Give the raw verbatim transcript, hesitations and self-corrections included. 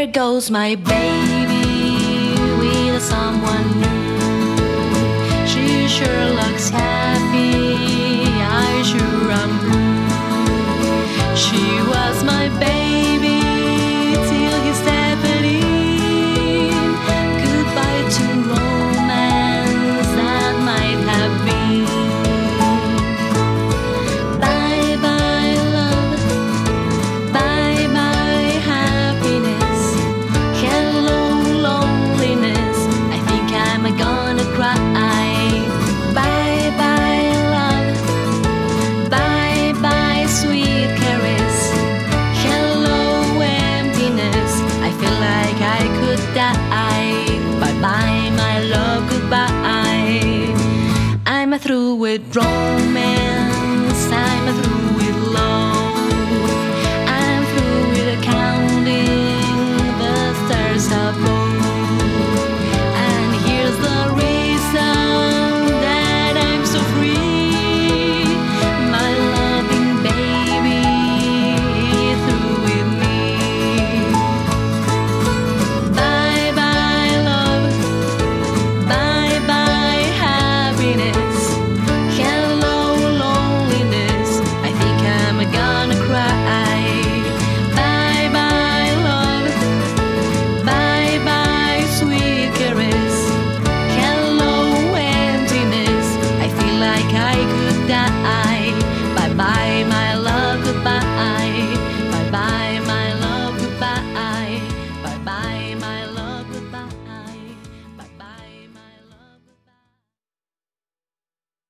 goes my baby with someone new. She sure looks happy, I sure am blue. She was my baby till he stepped in. Goodbye to romance that might have been. Bye bye love, bye bye happiness. Hello loneliness, I think I'm gonna cry. Bye bye love, bye bye sweet caress. Hello emptiness, I feel like I could die. Bye bye my love, goodbye. I'm through with romance.